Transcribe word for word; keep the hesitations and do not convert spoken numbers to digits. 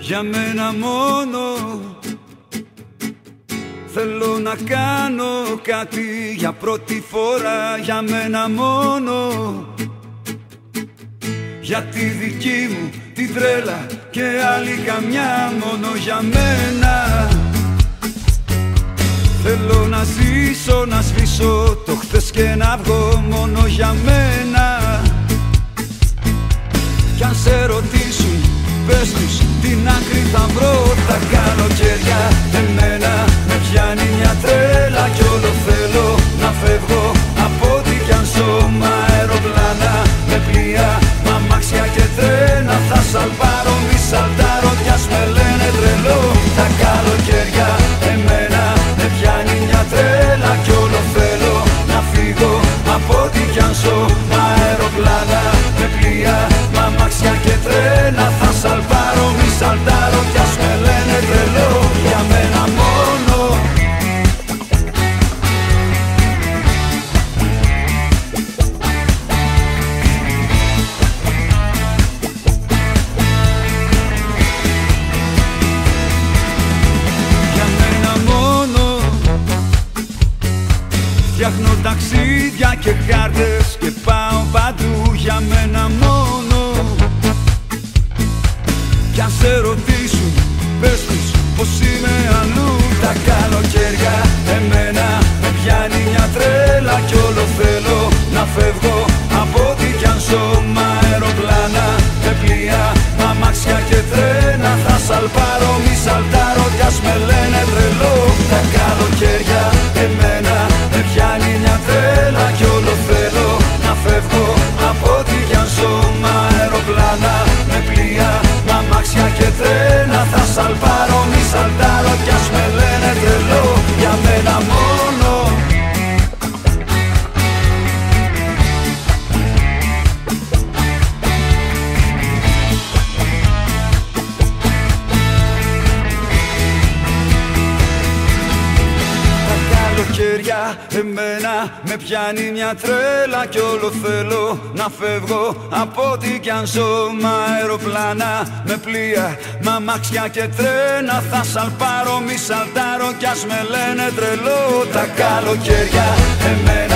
για μένα μόνο. Θέλω να κάνω κάτι για πρώτη φορά, για μένα μόνο. Για τη δική μου την τρέλα και άλλη καμιά μόνο για μένα. Θέλω να ζήσω, να σβήσω το χθες και να βγω μόνο για μένα. Κι αν σε ρωτήσουν πες τους την άκρη θα βρω. Τα καλοκαίρια εμένα με πιάνει μια τρέλα κι όλο θέλω να φεύγω από ό,τι κι αν ζω. Μ' αεροπλάνα, με πλοία, μ' αμάξια και τρένα. Θα σαλπάρω, μη σαλτάρω κι ας με λένε τρελό. Τα καλοκαίρια εμένα με πιάνει μια τρέλα κι όλο θέλω να φύγω από ό,τι κι αν ζω. Μ' αεροπλάνα, με πλοία, μ' αμάξια και τρένα. Θα σαλπάρω, μη σαλτάρω κι ας με λένε τρελό. Για μένα μόνο. Για μένα μόνο. Φτιάχνω ταξίδια και κάρτες και πάω παντού για μένα μόνο. Κι αν σε ρωτήσουν πες τους πως είμαι αλλού. Τα καλοκαίρια εμένα με πιάνει μια τρέλα κι όλο θέλω να φεύγω από ό,τι κι αν ζω. Μ' αεροπλάνα, με πλοία, μ' αμάξια και τρένα. Θα σαλπάρω, μη σαλτάρω κι ας με λένε τρελό. Τα καλοκαίρια εμένα με πιάνει μια τρέλα κι όλο θέλω να φεύγω από ό,τι κι αν ζω. Μ' αεροπλάνα, με πλοία, μ' αμάξια και τρένα. Θα σαλπάρω, μη σαλτάρω κι ας με λένε τρελό. Για μένα μόνο. Καλοκαίρια εμένα με πιάνει μια τρέλα κι όλο θέλω να φεύγω από ό,τι κι αν ζω. Μ' αεροπλάνα, με πλοία, μ' αμάξια και τρένα. Θα σαλπάρω, μη σαλτάρω κι ας με λένε τρελό. Τα καλοκαίρια εμένα